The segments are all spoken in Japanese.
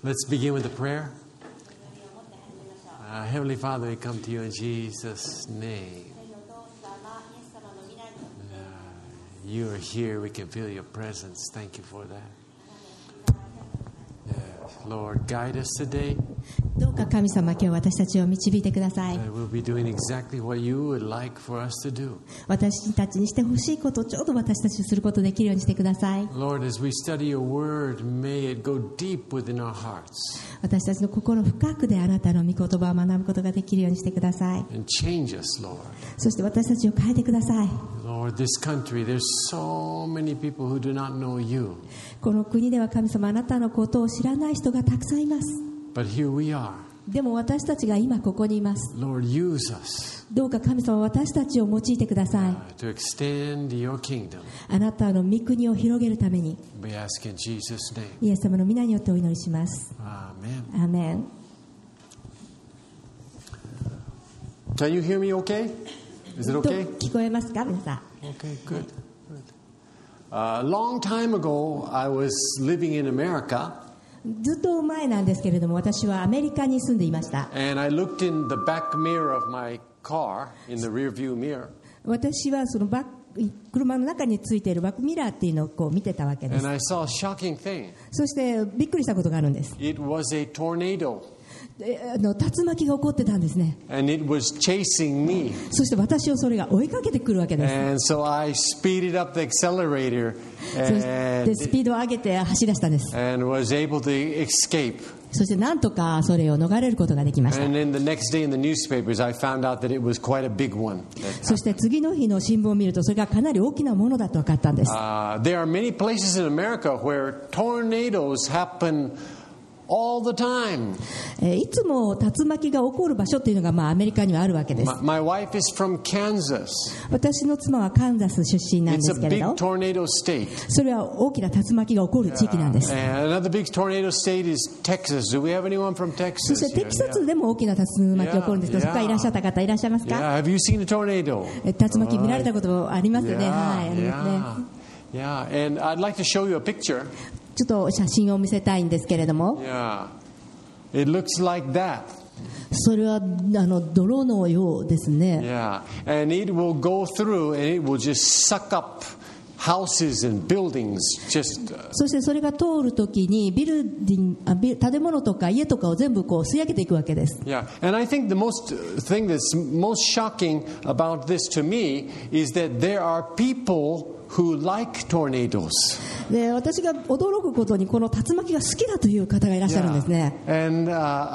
Let's begin with a prayer. Heavenly Father, we come to you in Jesus' name. You are here. We can feel your presence. Thank you for that. Yes. Lord, guide us today. どうか神様、今日私たちを導いてください。 We'll be doing exactly what you would like for us to do. 私たちにしてほしいことをちょうど私たちにすることできるようにしてください。 Lord, as we study your word, may it go deep within our hearts. 私たちの心深くであなたの御言葉を学ぶことができるようにしてください。 And change us, Lord. そして私たちを変えてください。 Lord, this country, there's so many people who do not know you. この国では神様、あなたのことを知らない人がたくさんいます。 But here we are. でも私たちが今ここにいます。 Lord, use us どうか神様、私たちを用いてください。 to extend your kingdom. あなたの御国を広げるために、 We ask in Jesus' name. イエス様の皆によってお祈りします。 Amen. アーメン。 Can you hear me okay? Is it どう okay? 聞こえますか、皆さん。 Okay, good. A long time ago, I was living in America, ずっと前なんですけれども、私はアメリカに住んでいました。 and I looked in the back mirror of my car, in the rear view mirror, 私はその車の中についているバックミラーっていうのをこう見てたわけで and す。 I saw a shocking thing. そしてびっくりしたことがあるんです。 It was a tornado, 竜巻が起こってたんですね。 and it was chasing me. そして私をそれが追いかけてくるわけです。 And so I speeded up the accelerator そしてスピードを上げて走り出したんです。 and was able to escape. そしてなんとかそれを逃れることができました。 And then the next day in the newspapers, I found out that it was quite a big one. そして次の日の新聞を見ると、それがかなり大きなものだと分かったんです。 There are many places in America where tornadoes happen all the time. いつも竜巻が起こる場所っていうのがアメリカにはあるわけです。 My wife is from Kansas. 私の妻はカンザス出身なんで It's す a けれ big ど、 tornado state. それは大きな竜巻が起こる地域なんです。 And another big tornado state is Texas. Do we have anyone from そして Texas? テキサスでも大きな竜巻が起こるんですけど、そこからいらっしゃった方いらっしゃいますか？ Yeah, have you seen a tornado? 竜巻見られたことありますよね。はい、ありますね。 Yeah, and I'd like to show you a picture. ちょっと写真を見せたいんですけれども、 Yeah, it looks like that. それは泥のようですね。 Yeah, and it will go through and it will just suck up houses and buildings. Just そしてそれが通るときに建物とか家とかを全部こう吸い上げていくわけです。 yeah, and I think the thing that's most shocking about this to me is that there are people who like tornadoes. で、私が驚くことにこの竜巻が好きだという方がいらっしゃるんですね。 And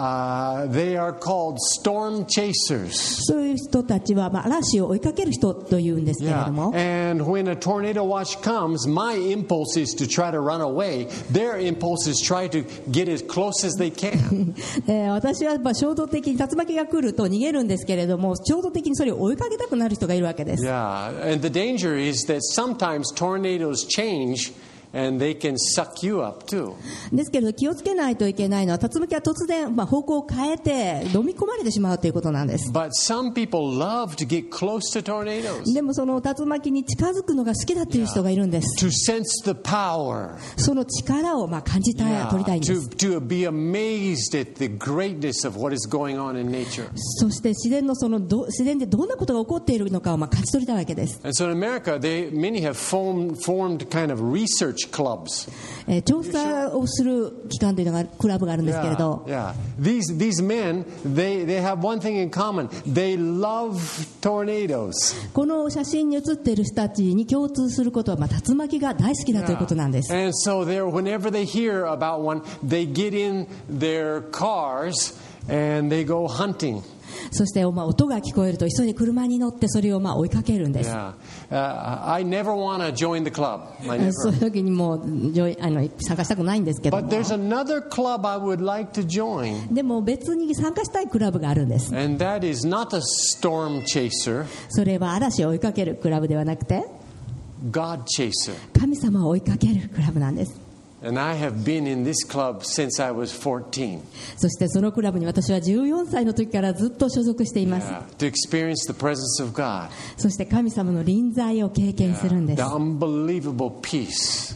they are called storm chasers. そういう人たちは嵐を追いかける人というんですけれども、 Yeah. And when a tornado watch comes, my impulse is to try to run away. Their impulse is try to get as close as they can. 私は衝動的に竜巻が来ると逃げるんですけれども、衝動的にそれを追いかけたくなる人がいるわけです。 Yeah, and the danger is that sometimes tornadoes change and they can suck you up too. ですけれど気をつけないといけないのは、竜巻は突然方向を変えて飲み込まれてしまうということなんです。 But some people love to get close to tornadoes. でもその竜巻に近づくのが好きだという人がいるんです。 To sense the power. その力を感じたい、取りたいんです。 To be amazed at the greatness of what is going on in nature. そして自然でどんなことが起こっているのかを感じ取りたいわけです。 And so in America, many have formed kind of research clubs. 調査をする機関というのがクラブがあるんですけれど、 Yeah. These men, they have one thing in common. They love tornadoes. この写真に写っている人たちに共通することは、竜巻が大好きだということなんです。 And so whenever they hear about one, they get in their cars and they go hunting. そして音が聞こえると急いで車に乗ってそれを追いかけるんです。 Yeah. I never want to join the club. I never. そういう時にもう参加したくないんですけども、 But there's another club I would like to join. でも別に参加したいクラブがあるんです。 And that is not a storm chaser, それは嵐を追いかけるクラブではなくて、 God chaser. 神様を追いかけるクラブなんです。 And I have been in this club since I was 14. そしてそのクラブに私は14歳の時からずっと所属しています。 Yeah, to experience the presence of God. そして神様の臨在を経験するんです。 The unbelievable peace. もう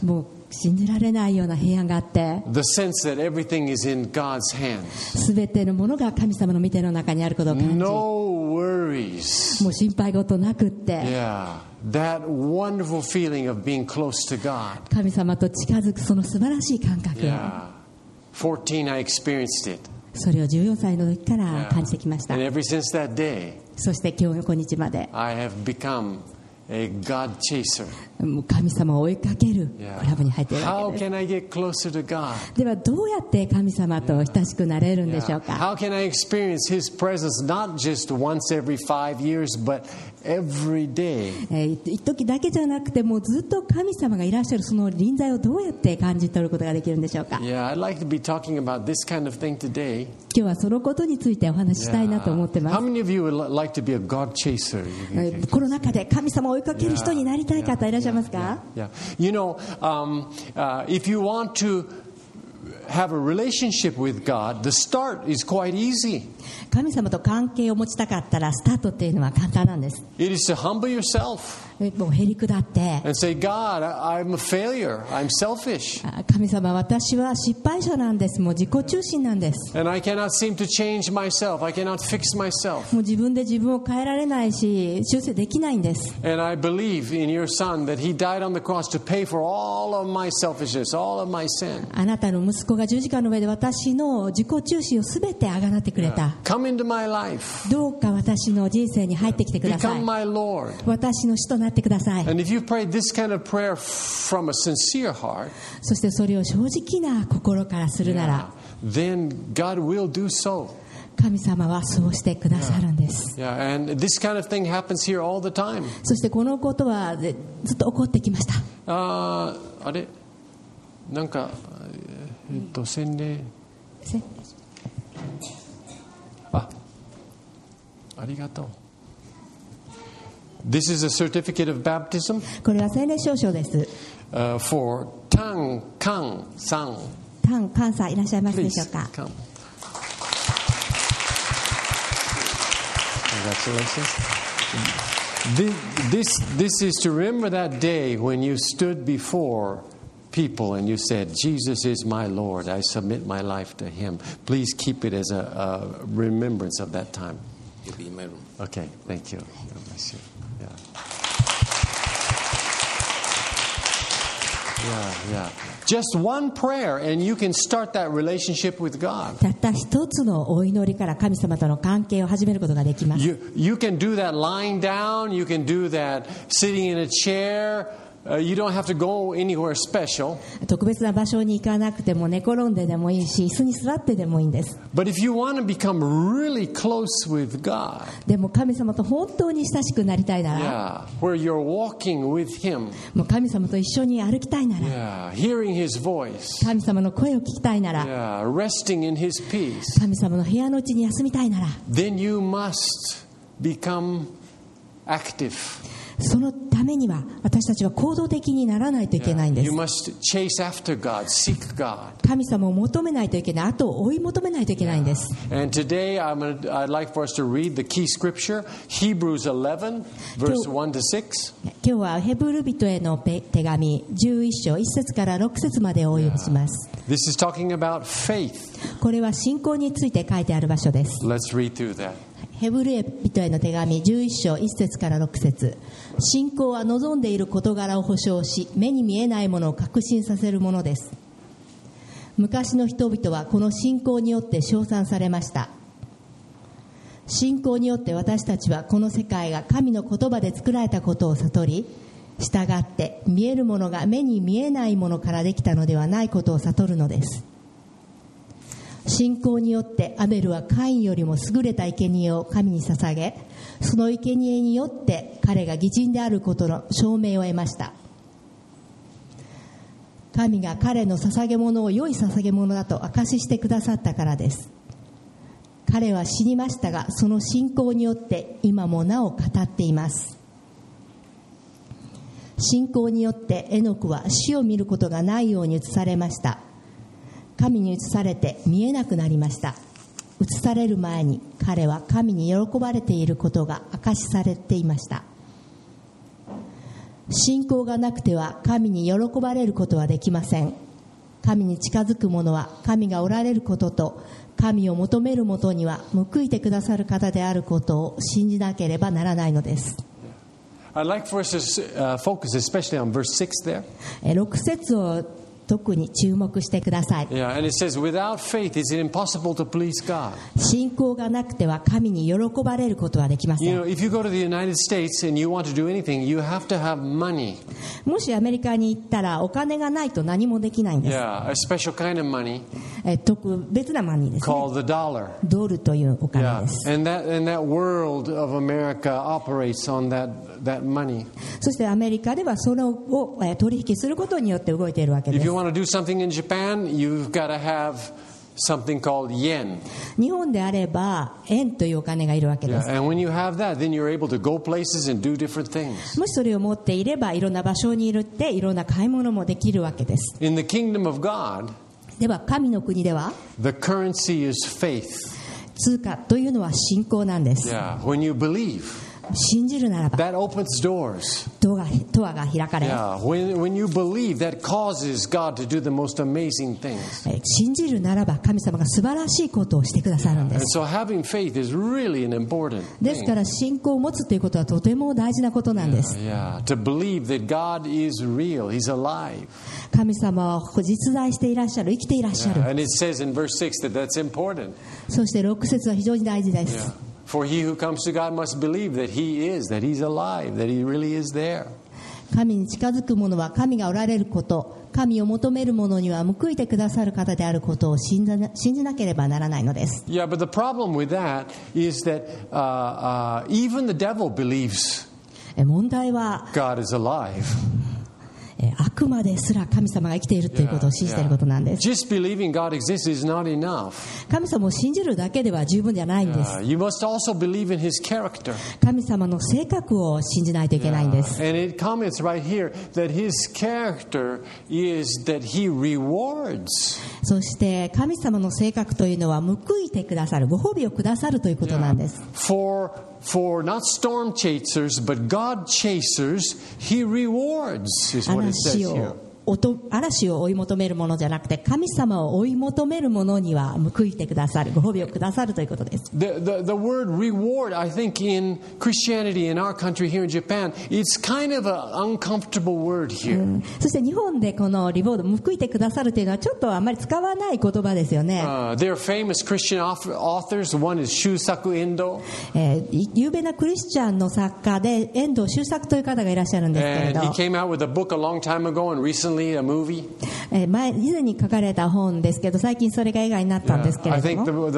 信じられないような平安があって、 The sense that everything is in God's hands. すべてのものが神様の御手の中にあることを感じ、 No worries. もう心配事なくって、 Yeah, that wonderful feeling of being close to God. 神様と近づくその素晴らしい感覚、 Yeah. 14, I experienced it. それを14歳の時から感じてきました。 And ever since that day, そして今日日まで I have become a God chaser. もう神様を追いかける Yeah. クラブに入っているわ How けです。 can I get closer to God? ではどうやって神様と親しくなれるんでしょう Yeah. か。 How can I experience His presence not just once every 5 years, but every day? 一時だけじゃなくて、もうずっと神様がいらっしゃるその臨在をどうやって感じ取ることができるんでしょうか。 Yeah, I'd like to be talking about this kind of thing today. 今日はそのことについてお話ししたいなと思ってま How す。 many of you would like to be a God chaser? この中で神様を追いかける人になりたい方いらっしゃいますか？ Yeah. You know, if you want to have a relationship with God, the start is quite easy. 神様と関係を持ちたかったらスタートっていうのは簡単なんです。 It is to humble yourself もうへりくだって、 and say, God, I'm a failure. I'm selfish. 神様私は失敗者なんです。もう自己中心なんです。 And I cannot seem to change myself. I cannot fix myself. もう自分で自分を変えられないし修正できないんです。 And I believe in your Son that He died on the cross to pay for all of my selfishness, all of my sin. あなたの息子が十字架の上で私の自己中心をすべてあがなってくれた。 Come into my life. どうか私の人生に入ってきてくださ Become い。 my Lord. 私の主となってください。 And if you prayed this kind of prayer from a sincere heart, そしてそれを正直な心からするなら、 then God will do so. 神様はそうしてくださるんです。 Yeah, and this kind of thing happens here all the time. そしてこのことはずっと起こってきました。 あれなんか洗礼ありがとう。This is a certificate of baptism これは洗礼証書です。 for Tang Kang Sang. タン・カンさんいらっしゃいますでしょう Please か。 come. Congratulations. This is to remember that day when you stood before people and you said, Jesus is my Lord. I submit my life to Him. Please keep it as a remembrance of that time. You'll be in my room. Okay, thank you. God bless you. Yeah. Just one prayer and you can start that relationship with God. たった一つのお祈りから神様との関係を始めることができます。 You can do that lying down. You can do that sitting in a chair. You don't have to go anywhere special. 特別な場所に行かなくても寝転んででもいいし、椅子に座ってでもいいんです。 But if you want to become really close with God, でも神様と本当に親しくなりたいなら、 where you're walking with Him, もう神様と一緒に歩きたいなら、 hearing His voice, 神様の声を聞きたいなら、 resting in His peace, 神様の部屋のうちに休みたいなら、 then you must become active. そのためには私たちは行動的にならないといけないんで You す。 must chase after God, seek God. 神様を求めないといけない、あと追い求めないといけないんです。 And today I'd like for us to read the key scripture, Hebrews 11, verse 1 to 6. 今日はヘブル人への手紙11章1節から6節までお読みします。 This is talking about faith. これは信仰について書いてある場所です。 Let's read through that. ヘブル人への手紙11章1節から6節。信仰は望んでいる事柄を保証し、目に見えないものを確信させるものです。昔の人々はこの信仰によって称賛されました。信仰によって私たちはこの世界が神の言葉で作られたことを悟り、従って見えるものが目に見えないものからできたのではないことを悟るのです。信仰によってアベルはカインよりも優れた生贄を神に捧げ、その生贄によって彼が義人であることの証明を得ました。神が彼の捧げ物を良い捧げ物だと証ししてくださったからです。彼は死にましたが、その信仰によって今もなお語っています。信仰によってエノクは死を見ることがないように移されました。神に移されて見えなくなりました。移される前に彼は神に喜ばれていることが証しされていました。 信仰がなくては神に喜ばれることはできません。神に近づく者は神がおられることと神を求める者には報いてくださる方であることを信じなければならないのです。 I'd like for us to focus especially on verse 6 there. 6節を特に注目してください。 Yeah, and it says, without faith, is it impossible to please God? 信仰がなくては神に喜ばれることはできません。 You know, if you go to the United States and you want to do anything, you have to have money. もしアメリカに行ったらお金がないと何もできないんです。 Yeah, a special kind of money 特別なマニーですね。 called the dollar. ドルというお金 Yeah, です。 and that world of America operates on that money. そしてアメリカではそれを取引することによって動いているわけで If す。 you want to do something in Japan, you've got to have something called yen. 日本であれば円というお金がいるわけで Yeah, す。 and when you have that, then you're able to go places and do different things. もしそれを持っていればいろんな場所にいるっていろんな買い物もできるわけです。 In the kingdom of God, では神の国では the currency is faith. 通貨というのは信仰なんです。 Yeah, when you believe, 信じるならば that opens doors. ドアが開かれ、 Yeah, when you believe, that causes God to do the most amazing things. 信じるならば神様が素晴らしいことをしてくださるんで And す。 so having faith is really an important ですか thing. ら信仰を持つということはとても大事なことなんです。 Yeah, to believe that God is real, He's alive. 神様は実在していらっしゃる、生きていらっしゃ Yeah, る。 and it says in verse 6 that that's important. そして6節は非常に大事で Yeah. す。 For he who comes to God must believe that He is, that He's alive, that He really is there. 神に近づく者は神がおられること、神を求める者には報いてくださる方であることを信じなければならないのです。 Yeah, but the problem with that is that even the devil believes 問題は God is alive. 悪魔ですら神様が生きているということを信じていることなんです。 Just believing God exists is not enough. 神様を信じるだけでは十分じゃないんです。 You must also believe in His character. 神様の性格を信じないといけないんです。 And it comments right here that His character is that He rewards. そして神様の性格というのは報いてくださる、ご褒美をくださるということなんです。 For not storm chasers, but God chasers, He rewards, is what it says here. 嵐を追い求めるものじゃなくて神様を追い求めるものには報いてくださる、ご褒美をくださるということです。 The word reward, I think in Christianity in our country here in Japan, it's kind of an uncomfortable word here. そして日本でこのリボード、報いてくださるというのはちょっとあまり使わない言葉ですよね。 There are famous Christian authors. One is Shusaku Endo. 有名なクリスチャンの作家で遠藤周作という方がいらっしゃるんですけれ And ど、 he came out with a book a long time ago and recently a movie. 以前に書かれた本ですけど最近それが映画になったんですけ I れど think も、 the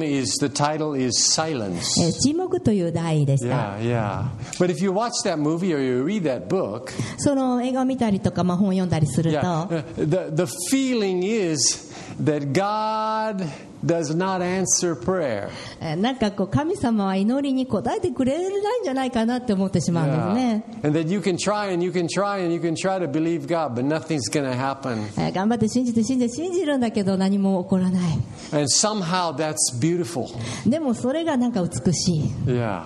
title is Silence. 沈黙という題でした。 Yeah. But if you watch that movie or you read that book, その映画を見たりとか、本を読んだりすると、 the feeling is that God does not answer prayer. なんか神様は祈りに答えてくれないんじゃないかなって思ってしまうんですね。 And that you can try and you can try and you can try to believe God, but nothing's going to happen. 頑張って信じるんだけど何も起こらない。 And somehow that's beautiful. でもそれがなんか美しい。 Yeah.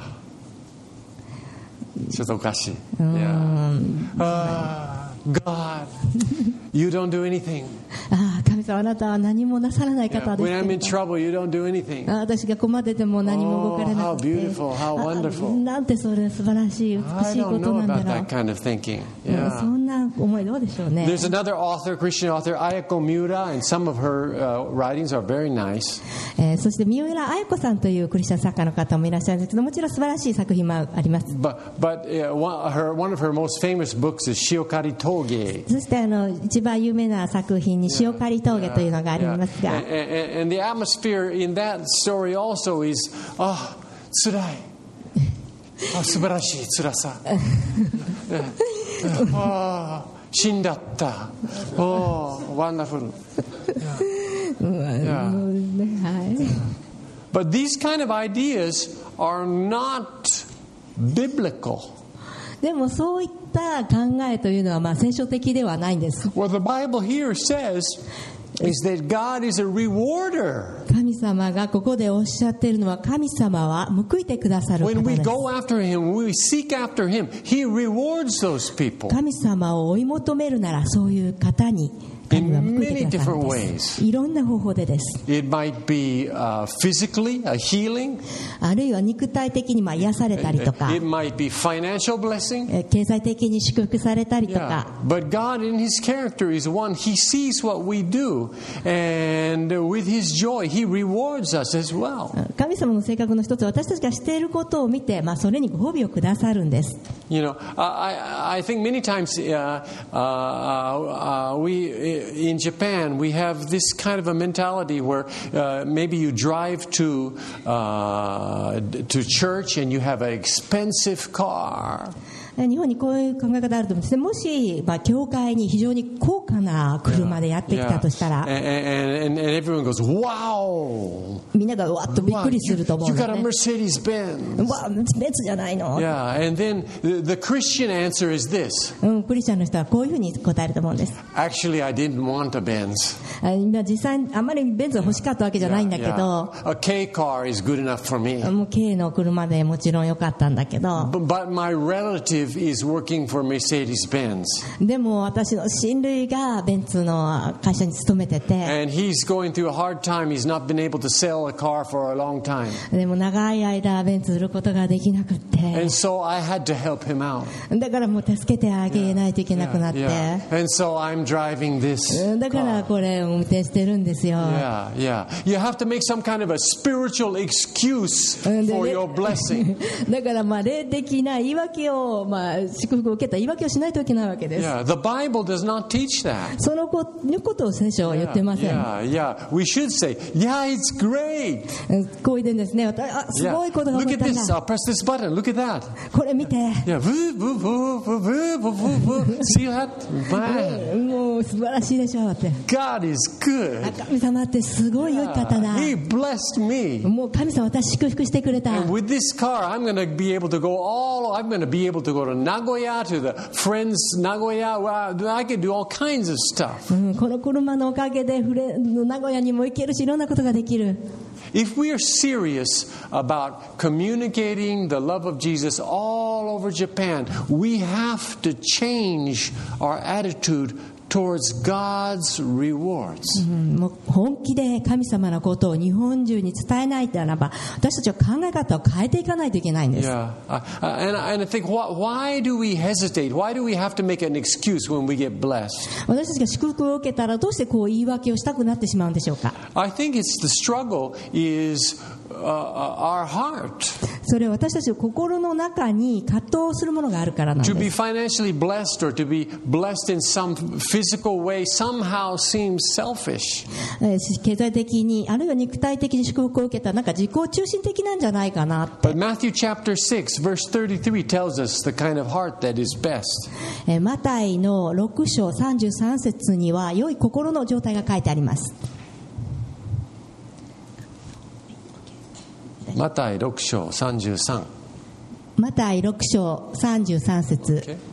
ちょっとおかしい。Yeah. God, you don't do anything. 神様あなたは何もなさらない方です When I'm in けど、 trouble, you don't do anything. 私が困ってても何も動かれなくて、 Oh, how beautiful, how wonderful. なんてそれ素晴らしい美 I しいこ don't と know なんだ about ろ that kind of thinking. う。そ Yeah. んな思いどうでしょうね。 There's another author, Christian author, Ayako Miura, and some of her writings are very nice. そして三浦綾子さんというクリスチャン作家の方もいらっしゃるんですけど、もちろん素晴らしい作品もあります。 But one of her most famous books is Shiokari Toge. そして一番有名な作品に塩刈峠というのがありますが、 And the atmosphere in that story also is, 辛い。素晴らしい辛さ。死んだった。wonderful. But these kind of ideas are not biblical. でもそういった考えというのは聖書的ではないんです。 Well, the Bible here says is that God is a rewarder. 神様がここでおっしゃっているのは、神様は報いてくださる方 When we です。 go after Him, when we seek after Him, He rewards those people. 神様を追い求めるなら、そういう方に神は報いてくださるんです。いろんな方法でです。 It might be physically, a healing. あるいは肉体的に癒されたりとか、 It might be financial blessing. 経済的に祝福されたりと Yeah. か。 But God in His character is one. He sees what we do, and with His joy, He rewards us as well. 神様の性格の一つは、私たちがしていることを見て、それにご褒美をくださるんです。 You know, I think many times we in Japan we have this kind of a mentality where maybe you drive to church and you have an expensive car. 日本にこういう考え方あると思うんですね。もし、教会に非常に高価な車でやってきたとしたら、 And everyone goes, wow! みんながわっとびっくりすると思うん You です got a ね。 Mercedes-Benz. うわ、別じゃないの。 Yeah, and then the Christian answer is this. クリスチャンの人はこういうふうに答えると思うんです。 Actually, I didn't want a Benz. 今実際あんまりベンツが欲しかったわけじゃないんだけど、 A K car is good enough for me. もう K の車でもちろん良かったんだけど、 But my relative is working for Mercedes-Benz. でも私の親類がベンツの会社に勤めてて、 And he's going through a hard time. He's not been able to sell a car for a long time. でも長い間ベンツ売ることができなくって、 And so I had to help him out. だからもう助けてあげないといけなくなって、 Yeah. And so I'm driving this だから car. これを運転してるんですよ。 Yeah, yeah. You have to make some kind of a spiritual excuse for your blessing. だから霊的な言い訳を、祝福を受けた言い訳をしないといけないわけです。 Yeah, the Bible does not teach that. そのことを聖書は言ってません。 Yeah. We should say, yeah, it's great. こう言うんですね。すごいことが Look 起こ at ったん this. だ。 I'll press this button. Look at that. これ見て。 Yeah. See that? Man. もう素晴らしいでしょうって。 God is good. 神様ってすごい良い方だ。 He blessed me. もう神様私祝福してくれた。 And with this car, I'm going to be able to go to Nagoya, to the friends Nagoya. I can do all kinds of stuff. この車のおかげで名古屋にも行けるし、いろんなことができる。 If we are serious about communicating the love of Jesus all over Japan, we have to change our attitude towards God's rewards. もう本気で神様のことを日本中に伝えないならば、私たちは考え方を変えていかないといけないんです。 Yeah, and I think, why do we hesitate? Why do we have to make an excuse when we get blessed? 私たちが祝福を受けたらどうしてこう言い訳をしたくなってしまうんでしょうか。 I think the struggle is our heart. それは私たちの心の中に葛藤するものがあるからなん To で be す。 financially blessed or to be blessed in some physical way somehow seems selfish. 経済的にあるいは肉体的に祝福を受けた自己中心的なんじゃないかな。 But Matthew chapter 6 verse 33 tells us the kind of heart that is best. マタイの6章33節には良い心の状態が書いてあります。 マタイ6章33。 マタイ6章33節、 Okay.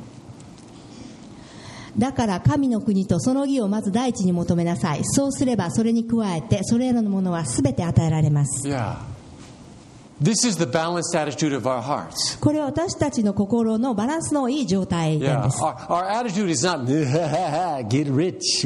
だから神の国とその義をまず第一に求めなさい。そうすればそれに加えてそれらのものはすべて与えられます。 Yeah. This is the balanced attitude of our hearts. これは私たちの心のバランスのいい状態なん Yeah. です。 Our attitude is not get rich.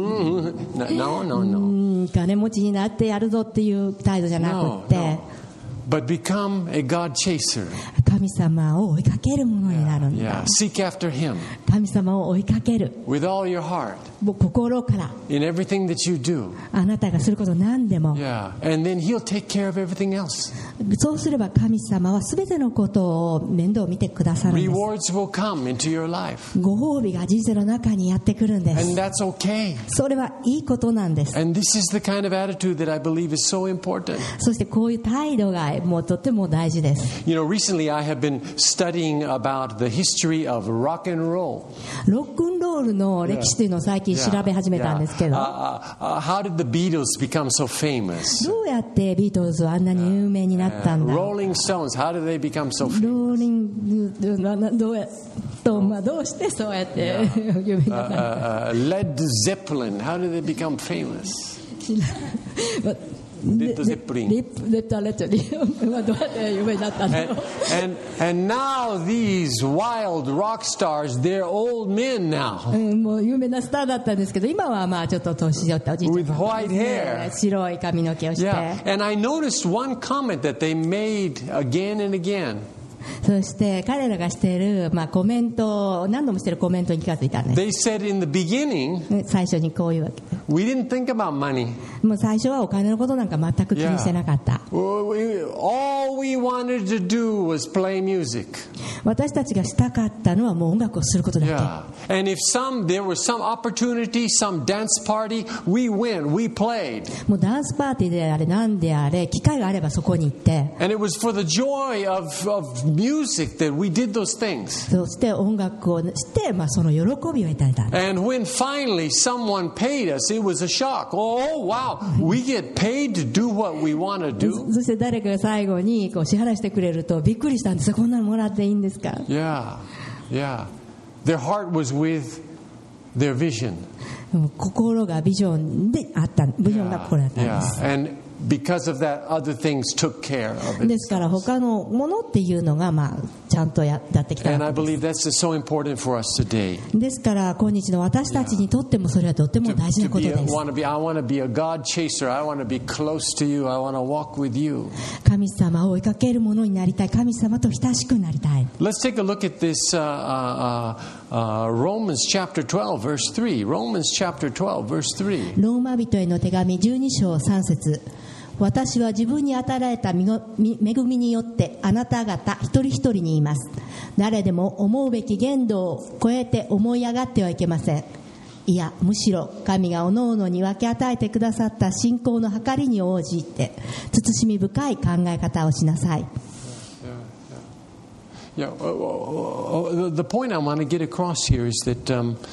No. 金持ちになってやるぞっていう態度じゃなくって、 No. But become a God chaser. 神様を追いかけるものになるんだ。 Yeah. Seek after Him 神様を追いかける。 with all your heart もう心から in everything that you do. あなたがすること何でも、 Yeah. And then He'll take care of everything else. そうすれば神様は全てのことを面倒を見てくださるんです。 Rewards will come into your life. ご褒美が人生の中にやってくるんで And す。 that's okay. それはいいことなんです。 And this is the kind of attitude that I believe is so important. そしてこういう態度がもうとっても大事です。 You know, recently I have been studying about the history of rock and roll. ロックンロールの歴史というのを最近調べ始めたんですけど、 How did the Beatles become so famous? どうやってビートルズはあんなに有名になったんだ。 Rolling Stones, how did they become so famous? ローリングどうしてそうやって有名になったのか。 Led Zeppelin, how did they become famous? Led Zeppelin. レッドレッドリはどうやって有名になったんだろう。 And now these wild rock stars, they're old men now. もう有名なスターだったんですけど、今はまあちょっと年寄ったおじいちゃん With white hair. 白い髪の毛をして、 Yeah, and I noticed one comment that they made again and again. そして彼らがしている、コメント、何度もしているコメントに気がついたんです。 They said in the beginning, 最初にこういうわけ。 we didn't think about money. もう最初はお金のことなんか全く気にしてなかった。 All we wanted to do was play music. 私たちがしたかったのはもう音楽をすることだけ。 Yeah. And if there was some opportunity, some dance party, we went, we played. もうダンスパーティーであれ何であれ、機会があればそこに行って。 And it was for the joy of music that we did those things. そして音楽をして、その喜びを得たいた。 And when finally someone paid us, it was a shock. Oh, wow, we get paid to do what we want to do. そして誰かが最後にこう支払いしてくれるとびっくりしたんです。こんなのもらっていいんですか？ Yeah, yeah. Their heart was with their vision. 心がビジョンであった、ビジョンが心だったんです。 Yeah. And because of that, other things took care of it. ですから他のものっていうのがちゃんとやってきた。 And I believe that's so important for us today. ですから今日の私たちにとってもそれはとっても大事なことです。 I want to be a God chaser. I want to be close to you. I want to walk with you. 神様を追いかけるものになりたい。神様と親しくなりたい。 Let's take a look at this Romans chapter 12 verse 3. Romans chapter 12 verse 3. ローマ人への手紙12章3節。私は自分に与えられた恵みによってあなた方一人一人に言います。誰でも思うべき限度を超えて思い上がってはいけません。いや、むしろ神がおのおのに分け与えてくださった信仰の計りに応じて慎み深い考え方をしなさい。 Yeah, the point I want to get across here is that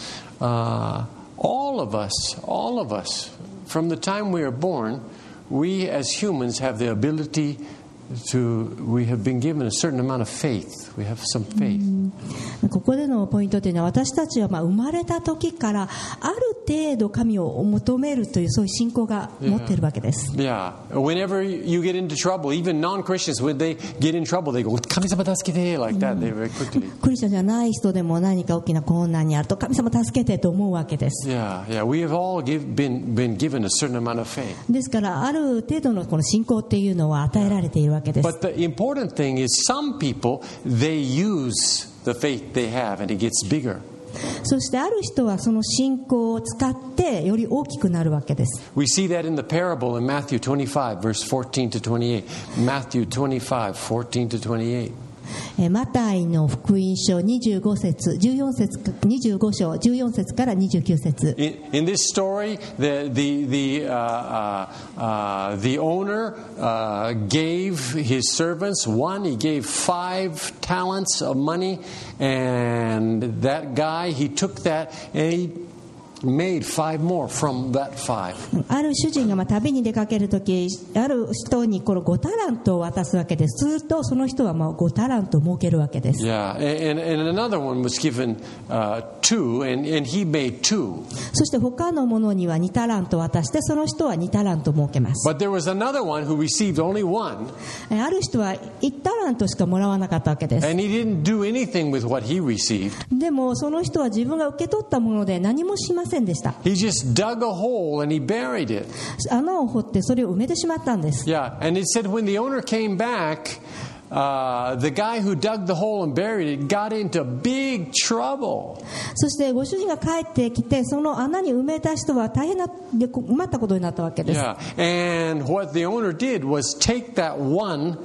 all of us, from the time we are born, we as humans have the ability we have been given a certain amount of faith. We have some faith. ここでのポイントというのは、私たちは生まれた時からある程度神を求めるというそういう信仰が持っているわけです。 Yeah. Whenever you get into trouble, even non-Christians, when they get in trouble, they go, 神様助けて like that. They very quickly. クリスチャンじゃない人でも何か大きな困難にあると神様助けてと思うわけです。 Yeah, yeah. We have all been given a certain amount of faith. ですからある程度のこの信仰っていうのは与えられているわけです。 But the important thing is some people, they use the faith they have and it gets bigger. そしてある人はその信仰を使ってより大きくなるわけです。 We see that in the parable in Matthew 25 verse 14 to 28. Matthew 25, 14 to 28. マタイの福音書25節14節25章14節から29節。 In this story, the owner gave his servants one. He gave 5 talents of money, and that guy, he took that and he made 5 more from that 5. ある主人が旅に出かけるとき、ある人にこの5タラントを渡すわけです。するとその人は5タラントを儲けるわけです。 Yeah, and another one was given 2, and he made 2. そして他の者には2タラントを渡して、その人は2タラント儲けます。 But there was another one who received only 1. ある人は1タラントしかもらわなかったわけです。 And he didn't do anything with what he received. でもその人は自分が受け取ったもので何もしませんでした。 He just dug a hole and he buried it. 穴を掘ってそれを埋めてしまったんです。 Yeah, and it said when the owner came back, the guy who dug the hole and buried it got into big trouble. そしてご主人が帰ってきて、その穴に埋めた人は大変な困ったことになったわけです。 Yeah, and what the owner did was take that one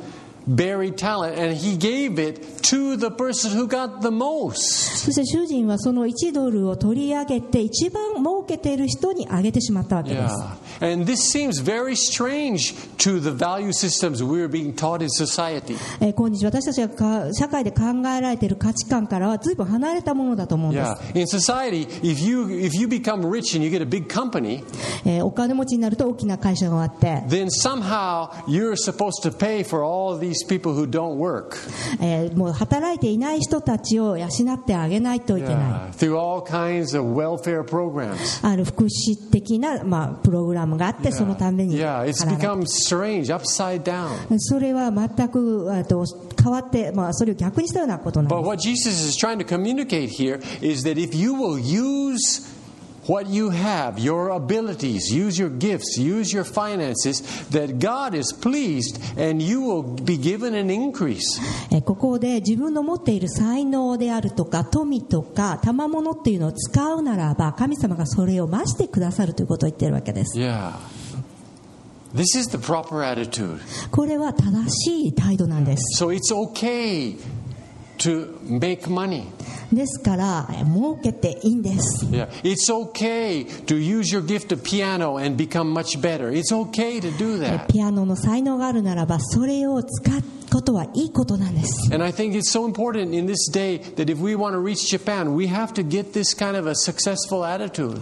buried talent, and he gave it to the person who got the most. そして主人はその1ドルを取り上げて一番儲けている人にあげてしまったわけです。 Yeah. And this seems very strange to the value systems we're being taught in society. 今日私たちが社会で考えられている価値観からは随分離れたものだと思うんです。 Yeah. In society, if you become rich and you get a big company, お金持ちになると大きな会社があって、 then somehow you're supposed to pay for all of these people who don't work. もう働いていない人たちを養ってあげないといけない。 Yeah. Through all kinds of welfare programs. ある福祉的な、プログラムがあって、そのために Yeah, it's become strange, upside down. それは全く変わって、それを逆にしたようなことなんです。 But what Jesus is trying to communicate here is that if you will use what you have, your abilities, use your gifts, use your finances, that God is pleased and you will be given an increase. ここで自分の持っている才能であるとか富とか賜物っていうのを使うならば神様がそれを増してくださるということを言っているわけです。 Yeah. This is the proper attitude. これは正しい態度なんです。 So it's okay to make money. ですから儲けていいんです。 Yeah. It's okay to use your gift of piano and become much better. It's okay to do that. ピアノの才能があるならばそれを使うことはいいことなんです。 And I think it's so important in this day that if we want to reach Japan, we have to get this kind of a successful attitude.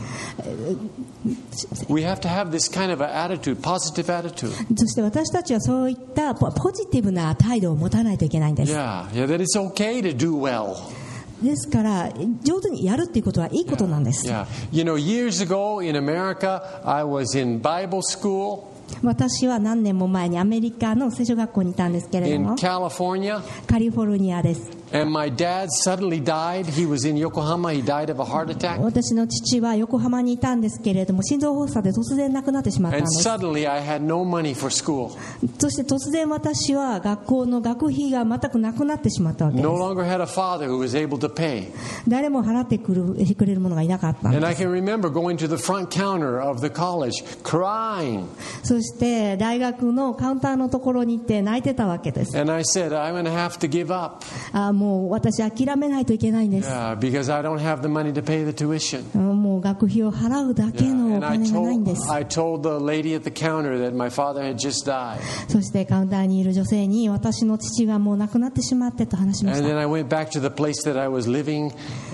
We have to have this kind of an attitude, positive attitude. そして私たちはそういったポジティブな態度を持たないといけないんです。 Yeah, that it's okay to do well. ですから上手にやるっていうことはいいことなんです。 Yeah. You know, years ago in America, I was in Bible school. 私は何年も前にアメリカの聖書学校にいたんですけれど In も、 California, カリフォルニアです。 and my dad suddenly died. He was in Yokohama. He died of a heart attack. 私の父は横浜にいたんですけれども心臓発作で突然亡くなってしまったん And です。 suddenly I had no money for school. そして突然私は学校の学費が全くなくなってしまったわけです。 No longer had a father who was able to pay. 誰も払ってくれる者がいなかったん And で I す。 can remember going to the front counter of the college, crying. そして大学のカウンターのところに行って泣いてたわけです。 And I said, I'm going to have to give up. もう私諦めないといけないんです。 Yeah, because I don't have the money to pay the tuition. もう学費を払うだけ Yeah. のお And I 金がないんです。 told the lady at the counter that my father had just died. そしてカウンターにいる女性に私の父がもう亡くなってしまってと話しまし And た。 then I went back to the place that I was living,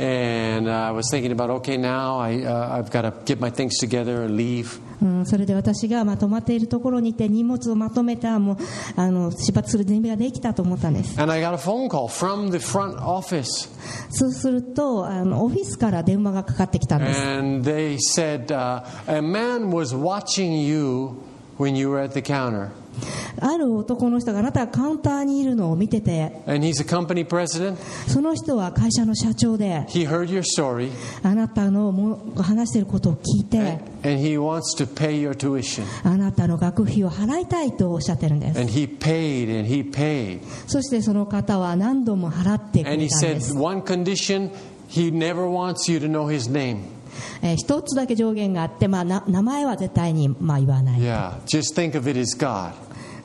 and I was thinking about, okay, now I've got to get my things together and leave. それで私が泊まっているところにいて荷物をまとめたもう出発する準備ができたと思ったんです。 And I got a phone call from the front office. そうするとオフィスから電話がかかってきたんです。 And they said, a man was watching you when you were at the counter. ある男の人があなたがカウンターにいるのを見てて、 And he's a company president. その人は会社の社長で He heard your story, あなたの話していることを聞いて and he wants to pay your tuition. あなたの学費を払いたいとおっしゃってるんです。 And he paid, and he paid. そしてその方は何度も払ってく And れ he たんで said す。 one condition, he never wants you to know his name. 一つだけ上限があって、名前は絶対に言わない。 Yeah, just think of it as God.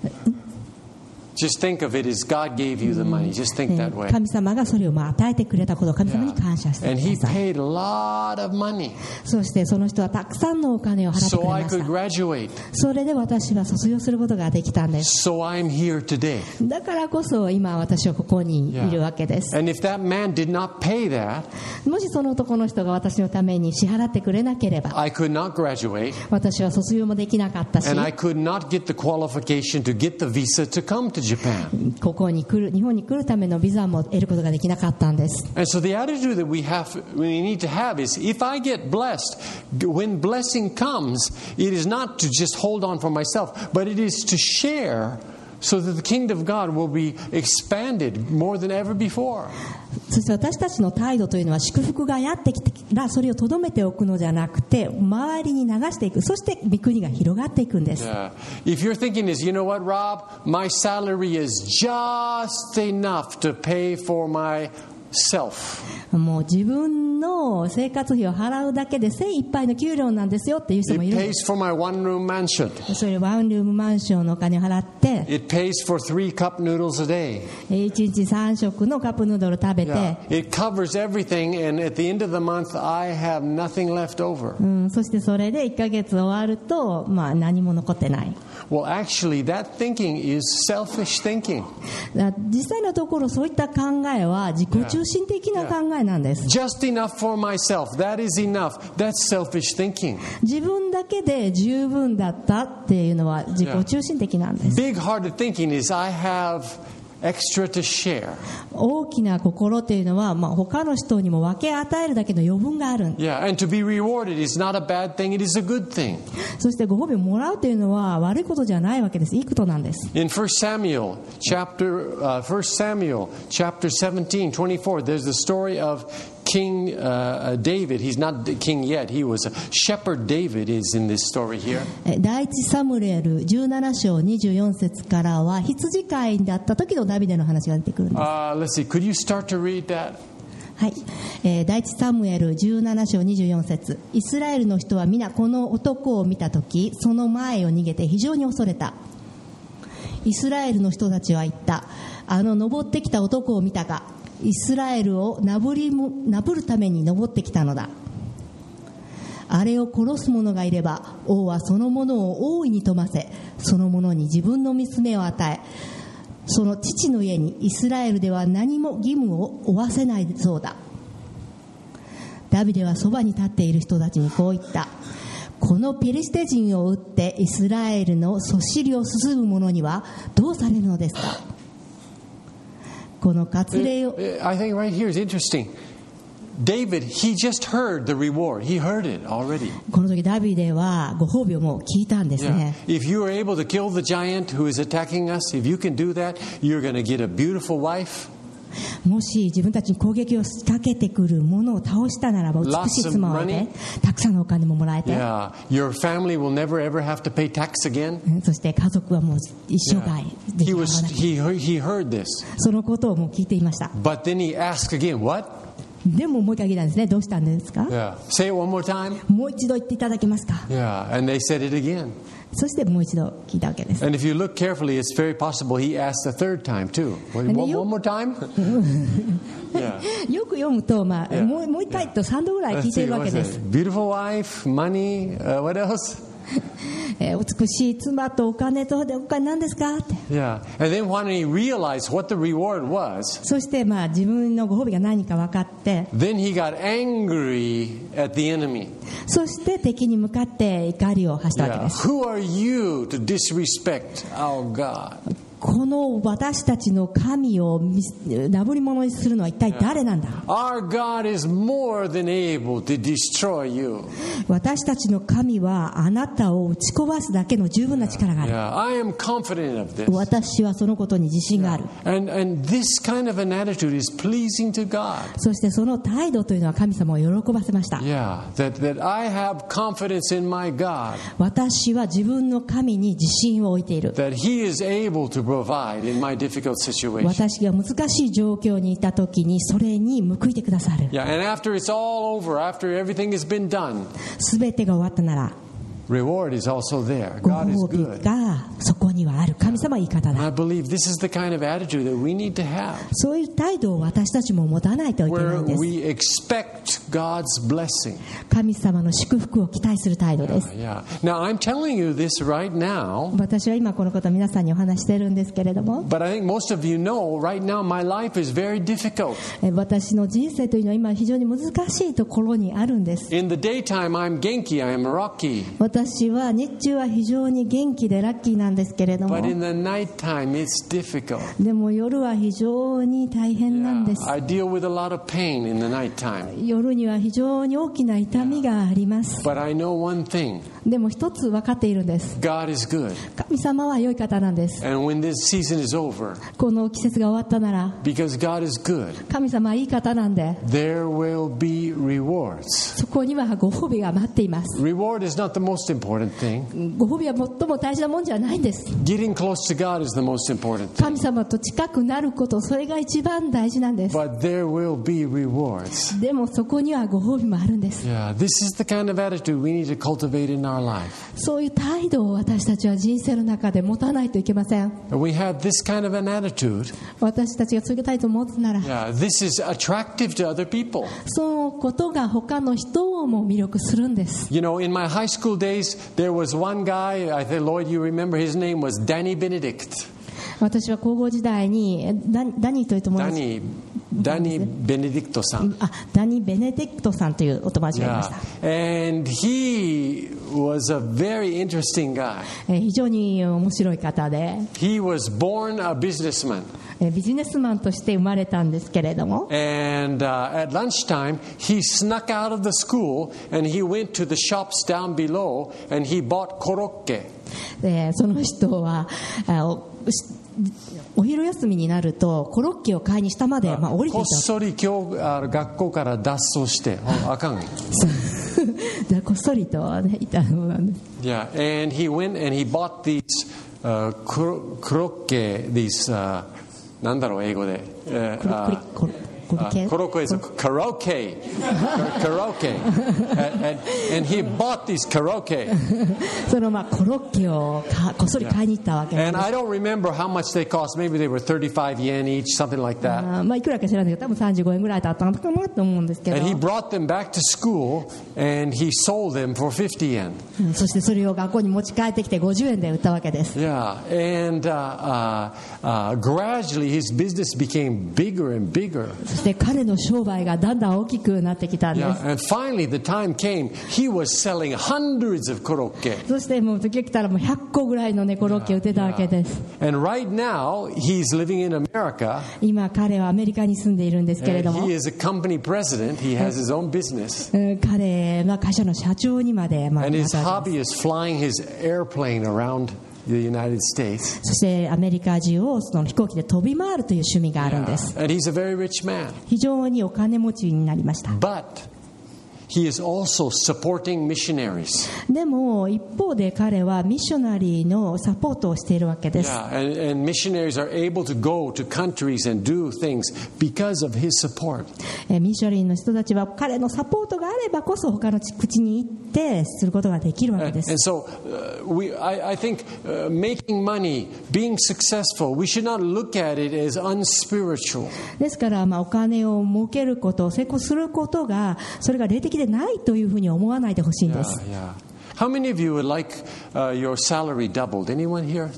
Just think of it as God gave you the money. Just think that way. 神様がそれを与えてくれたことを神様に感謝してく And だ he さい。 paid a lot of money そしてその人はたくさんのお金を払ってく so れ I まし could た。 graduate. それで私は卒業することができたんです。 So I'm here today. だからこそ今私はここにいるわけです。 And if that man did not pay that, もしその男の人が私のために支払ってくれなければ I could not graduate, 私は卒業もできなかったし、 and I could not get the qualification to get the visa to come to Japan. ここに来る日本に来るためのビザも得ることができなかったんです。 And so the attitude that we need to have is, if I get blessed, when blessing comes, it is not to just hold on for myself, but it is to share so that the kingdom of God will be expanded more than ever before. そして私たちの態度というのは祝福がやってきたらそれをとどめておくのじゃなくて周りに流していく、そして御国が広がっていくんです。 Yeah. If your thinking is, you know what, Rob, my salary is just enough to pay for my self. もう自分の生活費を払うだけで精一杯の給料なんですよっていう人 It もいるんで pays す。 for my one-room mansion. それワンルームマンションのお金を払って It pays for 3 cup noodles a day. 1日3食のカップヌードル食べて、 Yeah. It covers everything, and at the end of the month, I have nothing left over. そしてそれで1ヶ月終わると、何も残ってない。 Well, actually, that thinking is selfish thinking. 実際のところそういった考えは自己中心的な考えなんです。 Just enough for myself. That is enough. That's selfish thinking. 自分だけで十分だったっていうのは自己中心的なんです。 Big-hearted thinking is I have extra to share. 大きな心というのは、他の人にも分け与えるだけの余分がある。 Yeah, and to be rewarded is not a bad thing. It is a good thing. そしてご褒美をもらうというのは悪いことじゃないわけです。いいことなんです。 In 1 Samuel chapter 17:24, there's the story of King David. He's not king yet. He was a shepherd. David is in this story here. 第一サムエル17章24節からは羊飼いだった時のダビデの話が出てくるんです。 Let's see. Could you start to read that? はい、第一サムエル17章24節、イスラエルの人は皆この男を見たときその前を逃げて非常に恐れた。イスラエルの人たちは言った。登ってきた男を見たか。イスラエルをなぶるために登ってきたのだ。あれを殺す者がいれば王はその者を大いに富ませ、その者に自分の娘を与え、その父の家にイスラエルでは何も義務を負わせないそうだ。ダビデはそばに立っている人たちにこう言った。このペリシテ人を撃ってイスラエルのそしりをすすぐ者にはどうされるのですか。この割礼を I think right here is interesting. David, he just heard the reward. He heard it already. この時ダビデはご褒美をもう聞いたんですね。 If you are able to kill the giant who is attacking us, if you can do that, you're going to get a beautiful wife. もし自分たちに攻撃を仕掛けてくるものを倒したならば美しい妻を得てたくさんのお金ももらえて、 Yeah, your family will never ever have to pay tax again. そして家族はもう一生涯でき He な was くなる。 he heard this. そのことをもう聞いていました。 But then he asked again, what? でももう一回聞いたんですね。どうしたんですか。 Yeah. Say it one more time. もう一度言っていただけますか。 Yeah, and they said it again. そしてもう一度聞いたわけです。 And if you look carefully, it's very possible he asked a third time too. One more time? Yeah. よく読むと、もう一回と3度ぐらい聞 Let's いてい see, るわ what け is で it? す。 Beautiful wife, money, what else? 美しい妻とお金とお金何ですかって。 Yeah. And then when he realized what the reward was, そして自分のご褒美が何か分かって、 then he got angry at the enemy. そして敵に向かって怒りを発したわけ Yeah. です。 Who are you to disrespect our God? この私たちの神をなぶり物にするのは一体誰なんだ。 Our God is more than able to destroy you. 私たちの神はあなたを打ち壊すだけの十分な力がある。 Yeah, I am confident of this. 私はそのことに自信がある。 And this kind of an attitude is pleasing to God. そしてその態度というのは神様を喜ばせました。 Yeah, that I have confidence in my God, 私は自分の神に自信を置いている。 that He is able to provide in my difficult situation. 私が難しい状況にいた時にそれに報いてくださる。 Yeah, and after it's all over, after everything has been done, すべてが終わったなら reward is also there. ご God is 褒美 good. がそこにはある。神様はいい方 And I だ。 believe this is the kind of attitude that we need to have, そういう態度を私たちも持たないといけない where んです。 we expect God's blessing. 神様の祝福を期待する態度です。 Yeah. Now, I'm telling you this right now, 私は今このことを皆さんにお話してるんですけれども、 but I think most of you know right now my life is very difficult. 私の人生というのは今非常に難しいところにあるんです。 In the daytime, I'm genki, I'm rocky. 私は日中は非常に元気でラッキーなんですけれども、 But in the nighttime, it's difficult. でも夜は非常に大変なんです。 I deal with a lot of pain in the nighttime. 夜には非常に大きな痛みがあります。 But I know one thing, でも一つ分かっているんです。 God is good. 神様は良い方なんです。 And when this season is over, この季節が終わったなら because God is good, 神様はいい方なんで、 there will be rewards. そこにはご褒美が待っています。 Reward is not the most important thing. ご褒美は最も大事なもんじゃないんです。 Getting close to God is the most important thing. 神様と近くなること、それが一番大事なんです。 But there will be rewards. でもそこにはご褒美もあるんです。 Yeah, this is the kind of attitude we need to cultivate in our life. そういう態度を私たちは人生の中で持たないといけません。 And we have this kind of an attitude. 私たちがそういう態度を持つなら、 Yeah, this is attractive to other people. そのことが他の人をも魅力するんです。 You know, in my high school days, there was one guy, I think, Lloyd, you remember, his name was Danny Benedict. 私は高校時代にダニーという友達、 ダニ・ベネディクトさん。 ダニ・ベネディクトさんというお友達がいました。 Yeah. And he was a very interesting guy. 非常に面白い方で、 He was born a businessman. ビジネスマンとして生まれたんですけれども、 And at lunchtime, he snuck out of the school and he went to the shops down below and he bought korokke. その人はお昼休みになるとコロッケを買いに下まで降りていた。 こっそり今日学校から脱走してあかん。 こっそりとねいたのなんです。 Yeah, and he went and he bought these korokke, these なんだろう英語で。Korokke is karaoke. Karaoke. And he bought these karaoke. そのコロッケをこっそり買いに行ったわけなんで And す。 I don't remember how much they cost. Maybe they were 35 yen each, something like that. いくらか知らないけど多分35円ぐらいだったのかなと思うんですけど、 And he brought them back to school and he sold them for 50 yen. そしてそれを学校に持ち帰ってきて50円で売ったわけです。 Yeah, and gradually his business became bigger and bigger. そして彼の商売がだんだん大きくなってきたんです。 Yeah, and finally the time came, he was selling hundreds of korokke. そしてもう時が来たらもう100個ぐらいのコロッケ売ってたわけです。 And right now he's living in America. 今彼はアメリカに住んでいるんですけれども、 He is a company president. He has his own business. 彼は会社の社長にまで And his hobby is flying his airplane around the United States. そしてアメリカ中をその飛行機で飛び回るという趣味があるんです。 And he's a very rich man. 非常にお金持ちになりました。 But he is also supporting missionaries. でも一方で彼はミッショナリーのサポートをしているわけです。 Yeah, and missionaries are able to go to countries and do things because of his support. ミッショナリーの人たちは彼のサポートがあればこそ他の口に行ってすることができるわけです。 And so I think making money, being successful, we should not look at it as unspiritual. ですからお金を儲けること、成功することがそれが霊的でないというふうに思わないでほしいんです。 Yeah. How many of you would like your salary doubled? Anyone here?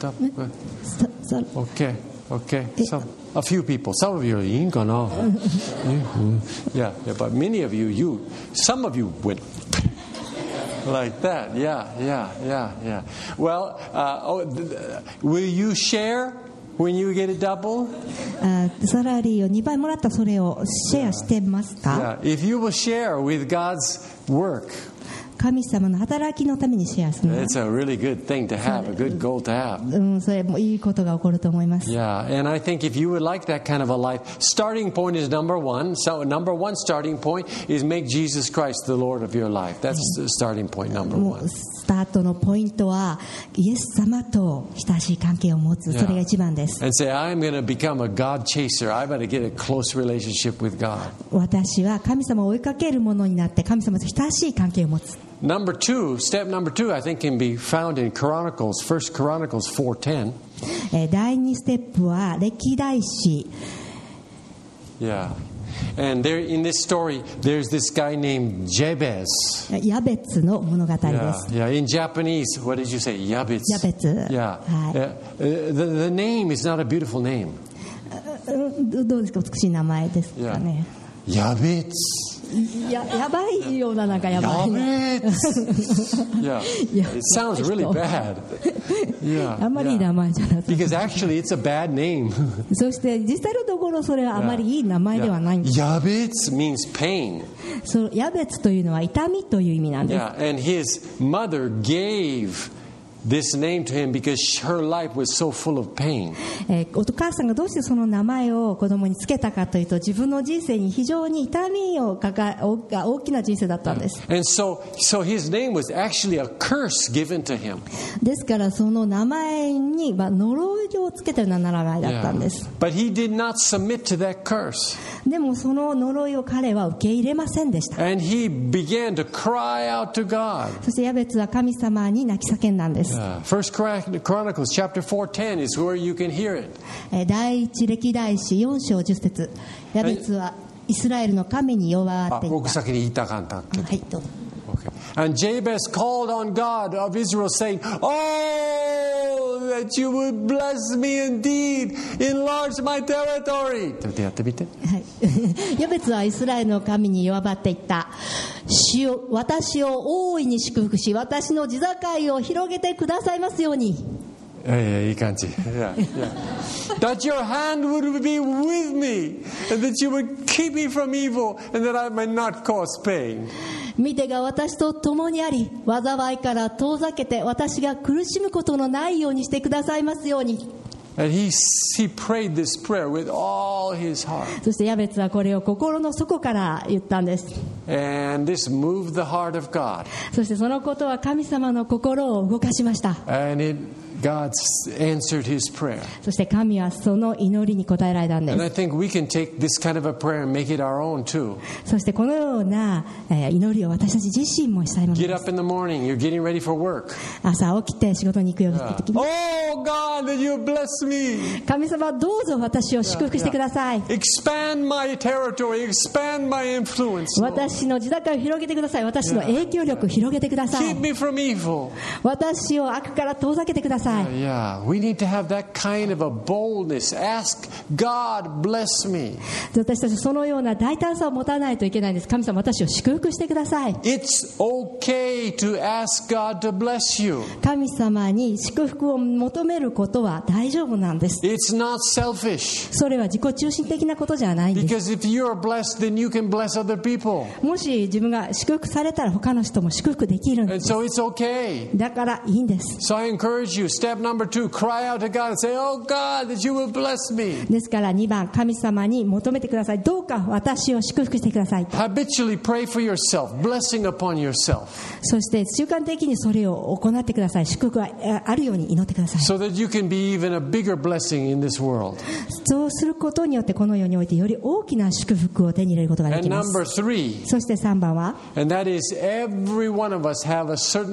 Okay. A few people. Some of you are in kana. Yeah, but many of you, some of you went like that. Yeah. Well, will you share when you get it double? サラリーを2倍もらったそれをシェアしてますか？ Yeah. If you will share with God's work, 神様の働きのためにシェアするの。 it's a really good thing to have, a good goal to have. それもいいことが起こると思います。 Yeah, and I think if you would like that kind of a life, starting point is number one. So number one starting point is make Jesus Christ the Lord of your life. That's the starting point number も one. うスタートのポイントはイエス様と親しい関係を持つ、それが一番です。 And say, I'm going to become a God chaser. I better get a close relationship with God. 私は神様を追いかけるものになって神様と親しい関係を持つ。 Step number two, I think can be found in Chronicles, 1 Chronicles 4:10. 第2ステップは歴代史。 Yeah. And there in this story, there's this guy named Jabez. ヤベツの物語です。 Yeah. In Japanese, what did you say? Yabez. ヤベツ。 Yeah. The name is not a beautiful name. どうですか、美しい名前ですかね。 Yabez. やばいような、なんかやばい。 Yabez. Yeah. It sounds really bad. Yeah. あんまりいい名前じゃなくて。 Because actually it's a bad name. そして実際のところそれはあまりいい名前ではないんです。 Yabez means pain. ヤベツというのは痛みという意味なんです。 Yeah. And his mother gave this name to him because her life was so full of pain. お母さんがどうしてその名前を子供につけたかというと、自分の人生に非常に痛みを大きな人生だったんです。 And so his name was actually a curse given to him. ですからその名前に呪いをつけたような名前だったんです。 But he did not submit to that curse. でもその呪いを彼は受け入れませんでした。 And he began to cry out to God. そしてヤベツは神様に泣き叫んだんです。 First Chronicles chapter 4:10 is where you can hear it. 第一歴代史4章10節、ヤベツはイスラエルの神に弱っていた。 僕先に言いたかったけど。 はい、どうぞ。 Okay. And Jabez called on God of Israel, saying, "Oh, that you would bless me indeed, enlarge my territory." やってみて。 はい。ヤベツはイスラエルの神に弱っていった。主よ、私を大いに祝福し、私の地境を広げてくださいますように。 いい感じ。That your hand would be with me, and that you would keep me from evil, and that I might not cause pain. 御手が私と共にあり、災いから遠ざけて私が苦しむことのないようにしてくださいますように。 And he prayed this prayer with all his heart. そしてヤベツはこれを心の底から言ったんです。 And this moved the heart of God. そしてそのことは神様の心を動かしました。 And God answered his prayer. そして神はその祈りに応えられたんです。 And I think we can take this kind of a prayer and make it our own too. そしてこのような祈りを私たち自身もしたいものです。 Get up in the morning, you're getting ready for work. 朝起きて仕事に行くような時に、 Oh God, that you bless me. 神様どうぞ私を祝福してください。 Expand my territory, expand my influence. 私の地境を広げてください。私の影響力を広げてください。 Keep me from evil. 私を悪から遠ざけてください。 Yeah, we need to have that kind of a boldness. Ask God, bless me. 私たちそのような大胆さを持たないといけないんです。神様、私を祝福してください。 It's okay to ask God to bless you. 神様に祝福を求めることは大丈夫なんです。 It's not selfish. それは自己中心的なことじゃないんです。 Because if you are blessed, then you can bless other people. もし自分が祝福されたら他の人も祝福できるんで And す。 so it's okay. だからいいんです。 So I encourage you, step number 2, cry out to God and say, Oh God, that you will bless me. ですから2番、神様に求めてください。どうか私を祝福してください。 Habitually pray for yourself, blessing upon yourself. そして習慣的にそれを行ってください。祝福があるように祈ってください。 So that you can be even a bigger blessing in this world. そうすることによってこの世においてより大きな祝福を手に入れることがで And きます。 number 3, そして3番は、 and that is every one of us have a certain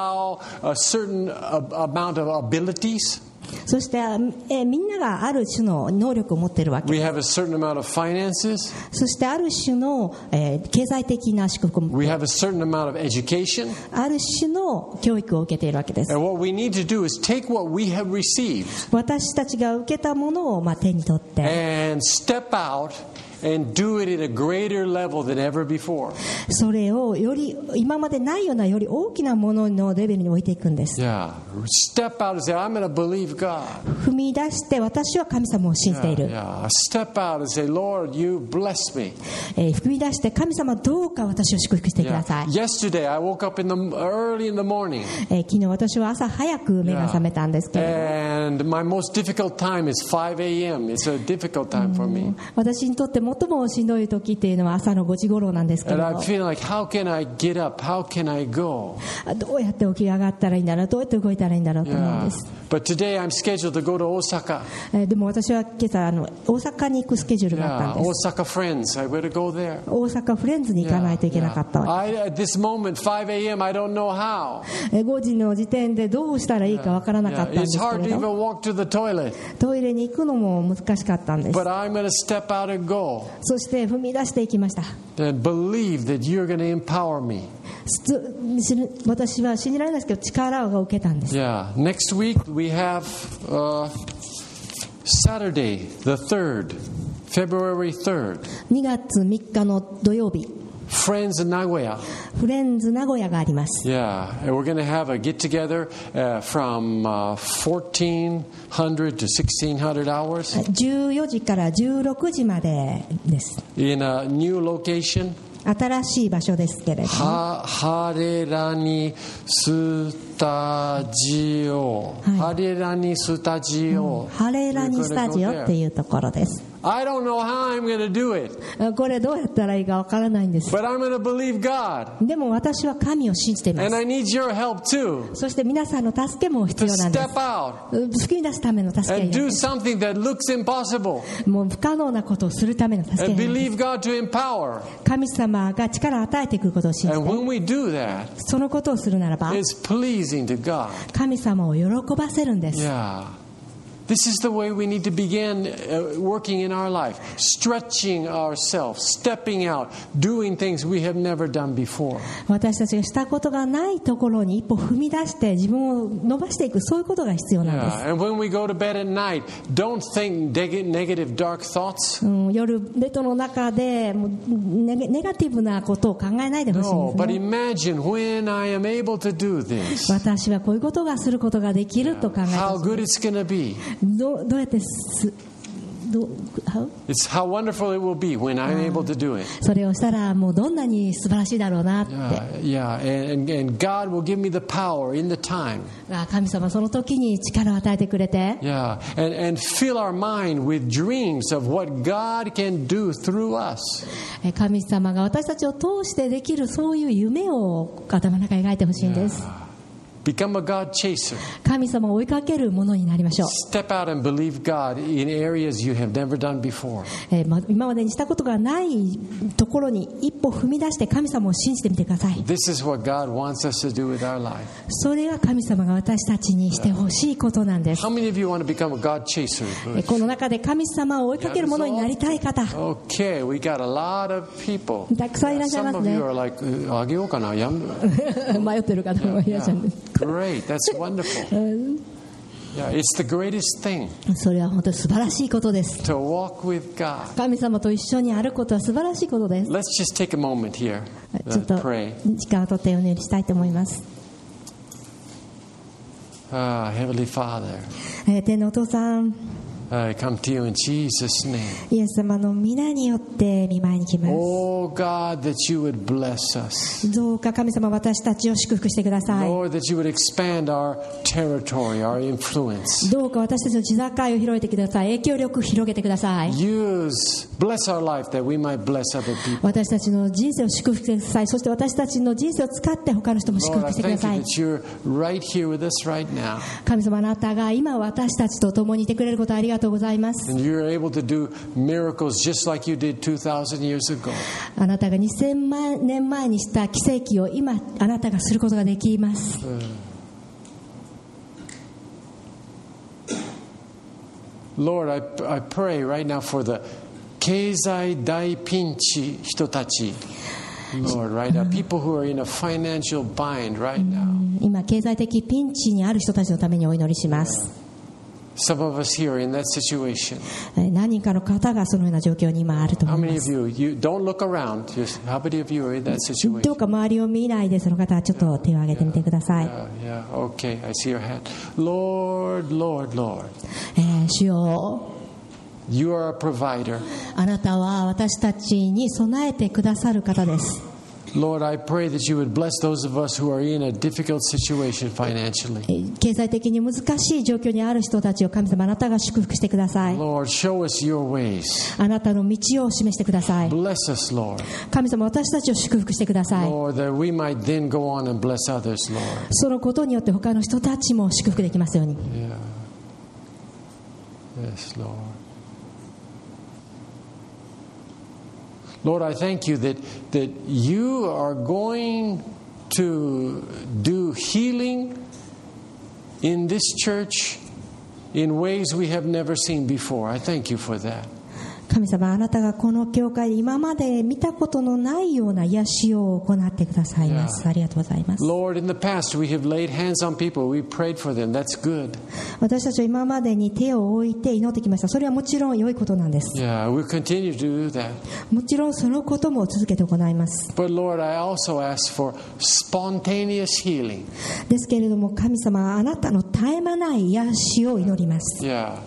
amount of abilities. そしてみんながある種の能力を持っているわけ We です。 have a certain amount of finances. そしてある種の経済的な祝福を持ってい We る。 have a certain amount of education. ある種の教育を受けているわけです。 And what we need to do is take what we have received 私たちが受けたものを手に取って、 and step out and do it at a greater level than ever before. それをより今までないようなより大きなもののレベルに置いていくんです。 Yeah. Step out and say, I'm going to believe God. 踏み出して私は神様を信じている。 Yeah. Step out and say, Lord, you bless me. 踏み出して神様どうか私を祝福してください。 Yesterday, I woke up early in the morning. 昨日私は朝早く目が覚めたんですけれど、 And my most difficult time is 5 a.m. It's a difficult time for me. 私にとって最もしんどい時っていうのは朝の5時頃なんですけ And ど、 I'm feeling like, how can I get up? How can I go? どうやって起き上がったらいいんだろう、どうやって動いたらいいんだろうと思うんで Yeah. す。 But today I'm scheduled to go to Osaka. でも私は今朝大阪に行くスケジュールがあった Yeah. んです。 Osaka friends. I better go there. 大阪フレンズに行かないといけなかったわけ。 At this moment, 5 a.m., I don't know how. 5時の時点でどうしたらいいかわからなかったんで It's す hard け to れ even ど、 walk to the toilet. トイレに行くのも難しかったんです。 But I'm going to step out and go そして踏み出していきました。 and believe that you're going to empower me. 私は信じられないですけど力を受けたんです。 Yeah. Next week, we have Saturday, the 3rd, February 3rd. 2月3日の土曜日、 Friends in Nagoya. フレンズ名古屋があります。 Yeah, and we're going to have a get together from 1400 to 1600 hours 14時から16時までです。 in a new location. 新しい場所ですけれども、 ハレラニスタジオ、ハレラニスタジオ、 ハレラニスタジオっていうところです。 I don't know how I'm going to do it. これどうやったらいいかわからないんです。 But I'm going to believe God. でも私は神を信じています。 And I need your help too. そして皆さんの助けも必要なんです。 To step out 救い出すための助けがい and る do んです。 something that looks impossible. もう不可能なことをするための助け And がいるんです。 believe God to empower. 神様が力を与えてくることを信じ And て、 when we do that, そのことをするならば it's pleasing to God. 神様を喜ばせるんです。 Yeah.This is the way we need to begin working in our life, stretching ourselves, stepping out, doing things we have never done before. 私たちがしたことがないところに一歩踏み出して自分を伸ばしていく、そういうことが必要なんです。 And when we go to bed at night, don't think negative, dark thoughts. 夜ベッドの中でもうネガティブなことを考えないでほしいん No, です but ね。 imagine when I am able to do this, 私はこういうことがすることができると考えて how ほしい good it's going to be. どうやって It's how wonderful it will be when I'm able to do it. それをしたらもうどんなに素晴らしいだろうなって。 And God will give me the power in the time. 神様その時に力を与えてくれて、 Yeah, and fill our mind with dreams of what God can do through us. 神様が私たちを通してできるそういう夢を頭の中に描いてほしいんです。 Become a God chaser. 神様を追いかけるものになりましょう。 Step out and believe God in areas you have never done before. 今までにしたことがないところに一歩踏み出して神様を信じてみてください。 This is what God wants us to do with our life. それが神様が私たちにしてほしいことなんです。 How many of you want to become a God chaser? この中で神様を追いかけるものになりたい方、 Okay, we got a lot of people. たくさんいらっしゃいま Some す of you ね。 are like, あげようかな、やむ。 迷ってる方もいらっしゃるんです。 Great, that's wonderful. Yeah, it's the greatest thing それは本当に素晴らしいことです。 to walk with God. 神様と一緒に歩くことは素晴らしいことです。 Let's just take a moment here ちょっ and と pray. 時間をとってお祈りしたいと思います。 Heavenly Father, 天のお父さん、 I come to you in Jesus' name. イエス様の皆によって御前に来ます。 Oh God, that you would bless us. どうか神様私たちを祝福してください。 Lord, that you would expand our territory, our influence. どうか私たちの地境を広げてください。影響力を広げてください。 Bless our life that we might bless other people. 私たちの人生を祝福してください。そして私たちの人生を使って他の人も祝 Lord, 福 I してくだ thank さ you い。 that you're right here with us right now. 神様あなたが今私たちと共にいてくれることをありがとうございます。 And you're able to do miracles just like you did 2,000 years ago. あなたが2000年前にした奇跡を今あなたがすることができます。 Lord, I pray right now for the 経済大ピンチ人たち. Lord, right now, people who are in a financial bind right now. 今経済的ピンチにある人たちのためにお祈りします。 Some of us here are in that situation. 何人かの方がそのような状況に今あると How 思い many ま of す。 you don't look around, just how many of you are in that ど situation? うか周りを見ないでその方はちょっと手を挙げてみてください。 Yeah, okay, I see your hand. Lord, Lord, Lord, 主よ、 you are a provider. あなたは私たちに備えてくださる方です。 Lord, I pray that you would bless those of us who are in a difficult situation financially. 経済的に難しい状況にある人たちを神様あなたが祝福してください。 Lord, show us your ways. あなたの道を示してください。 Bless us, Lord. 神様私たちを祝福してください。 Lord, that we might then go on and bless others, Lord. そのことによって他の人たちも祝福できますように。 Yeah. Yes, Lord. Lord, I thank you that you are going to do healing in this church in ways we have never seen before. I thank you for that. 神様あなたがこの教会で今まで見たことのないような癒しを行ってくださいます。ありがとうございます。 Lord, in the past we have laid hands on people. We prayed for them. That's good. 私たちは今までに手を置いて祈ってきました。それはもちろん良いことなんです。 Yeah, we'll continue to do that. もちろんそのことも続けて行います。 But Lord, I also ask for spontaneous healing. ですけれども神様あなたの絶え間ない癒しを祈ります。 Yeah.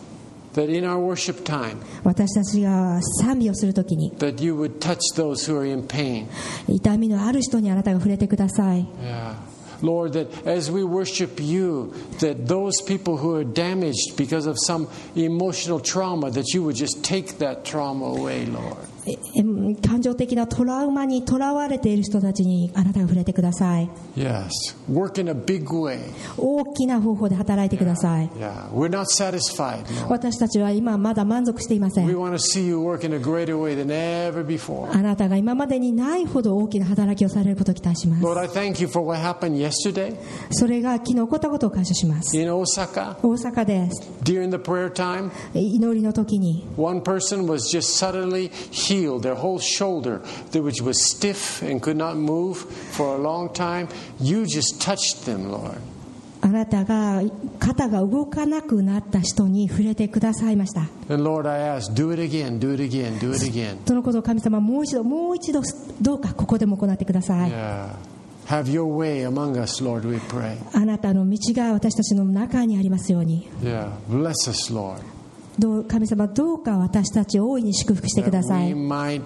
that in our worship time, 私たちが賛美をするときに that you would touch those who are in pain. 痛みのある人にあなたが触れてください。 Yeah. Lord, that as we worship you, that those people who are damaged because of some emotional trauma, that you would just take that trauma away, Lord. 感情的なトラウマにとらわれている人たちにあなたが触れてください。 Yes. Work in a big way. 大きな方法で働いてください。 Yeah. We're not satisfied, Lord. 私たちは今まだ満足していませ We ん。 want to see you work in a greater way than ever before. あなたが今までにないほど大きな働きをされることを期待します。 Lord, I thank you for what happened yesterday それが昨日起こったことを感謝します。 in Osaka 大阪です。 during the prayer time. 祈りの時に One person was just suddenly healed. Their whole shoulder, which was stiff and could not move for a long time. You just touched them, Lord. あなたが肩が動かなくなった人に触れてくださいました。 And Lord, I ask, do it again, do it again, do it again. そのことを神様もう一度どうかここでも行ってください。 Yeah. Have your way among us, Lord, we pray. あなたの道が私たちの中にありますように。 Yeah. Bless us, Lord. 神様どうか私たちを大いに祝福してくだ That さ we い。 might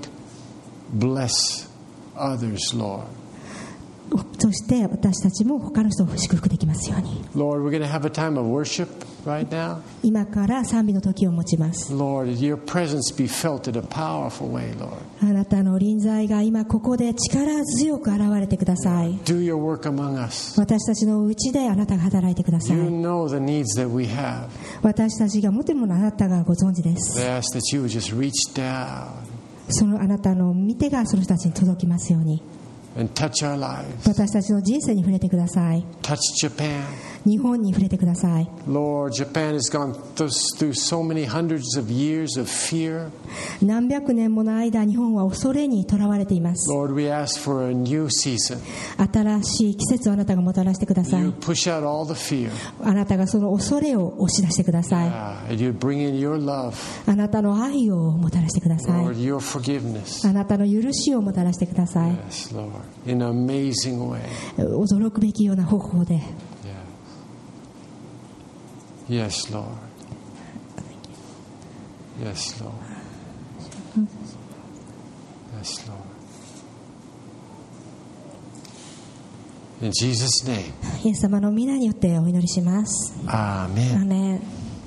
bless others, Lord. そして私たちも他の人を祝福できますように。 Lord, we're going to have a time of worship right now. 今から賛美の時を持ちます。 Lord, your presence be felt in a powerful way, Lord. あなたの臨在が今ここで力強く現れてください。 Do your work among us. 私たちのうちであなたが働いてくださ You い。 know the needs that we have. 私たちが持っているものをあなたがご存知です。 I ask that you would just reach down そのあなたの御手がその人たちに届きますように。 and touch our lives. 私たちの人生に触れてください。 Touch Japan. 日本に触れてください。 Lord, Japan has gone through so many hundreds of years of fear. 何百年もの間日本は恐れにとらわれています。 Lord, we ask for a new season. 新しい季節をあなたがもたらしてくださ You い。 push out all the fear. あなたがその恐れを押し出してください。 And you bring in your love. あなたの愛をもたらしてくださ Lord, い。 your forgiveness. あなたの許しをもたらしてください。 Yes, Lord. In an amazing way. 驚くべきような方法で。 Yes, Lord. Yes, Lord. Yes, Lord. In Jesus' name. イエス様の皆によってお祈りします。 Amen. アーメン。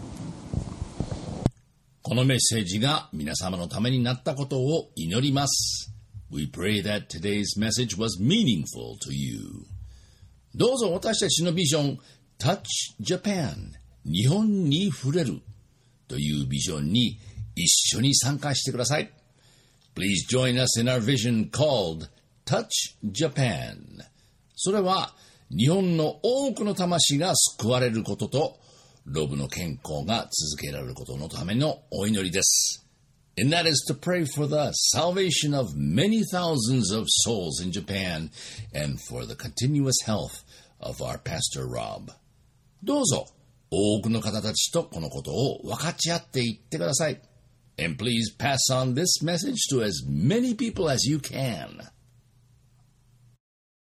このメッセージが皆様のためになったことを祈ります。We pray that today's message was meaningful to you. どうぞ私たちのビジョン Touch Japan 日本に触れるというビジョンに一緒に参加してください。Please join us in our vision called Touch Japan. それは日本の多くの魂が救われることとロブの健康が続けられることのためのお祈りです。And that is to pray for the salvation of many thousands of souls in Japan and for the continuous health of our Pastor Rob. どうぞ多くの方たちとこのことを分かち合っていってください。And please pass on this message to as many people as you can.